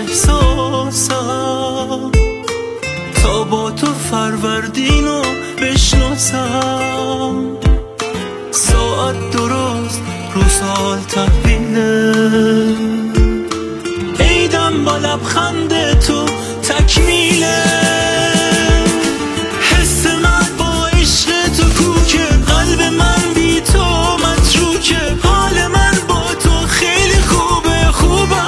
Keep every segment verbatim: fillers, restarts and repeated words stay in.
احساسم تا با تو فروردینو بشناسم. ساعت درست رو سال تحویله، عیدم با لبخند تو تکمیله. حس من با عشق تو کوکه، قلب من بی تو متروکه. حال من با تو خیلی خوبه خوبه.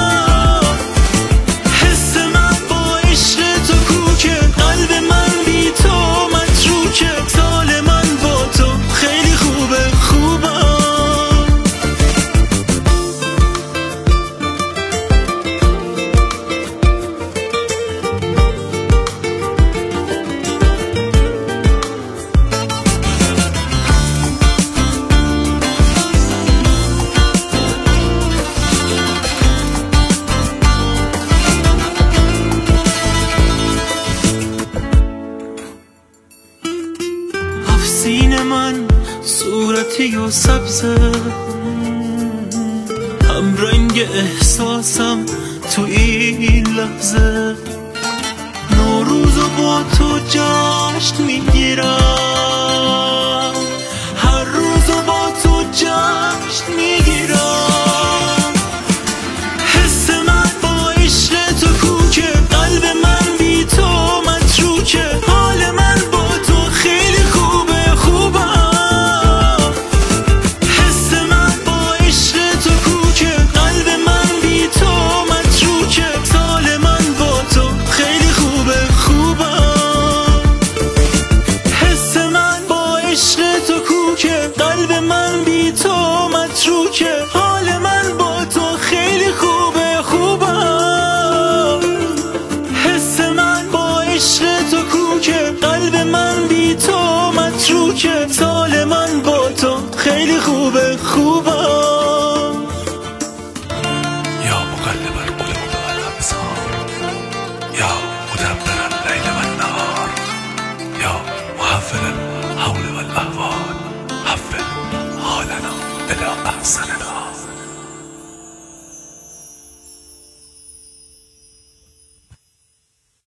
حس من با عشق تو کوکه، قلب من بی تو متروکه. سال من با تو خیلی خوبه خوبه. سینه من صورتی و سبزه، هم رنگ احساسم تو این لحظه. نوروزو با تو جشن میگیرم، هر روزو با تو جشن میگیرم. حس من با عشق تو کوکه، قلب من بی تو متروکه. حال من با تو خیلی خوبه خوبه. حس من با عشق تو کوکه، قلب من بی تو متروکه. سال من با تو خیلی خوبه خوبه. حس من با عشق تو کوکه، قلب من بی تو متروکه. حال من با تو خیلی خوبه خوبه. حس من با عشق تو کوکه، قلب من بی تو متروکه. سال من با تو خیلی خوبه خوبه.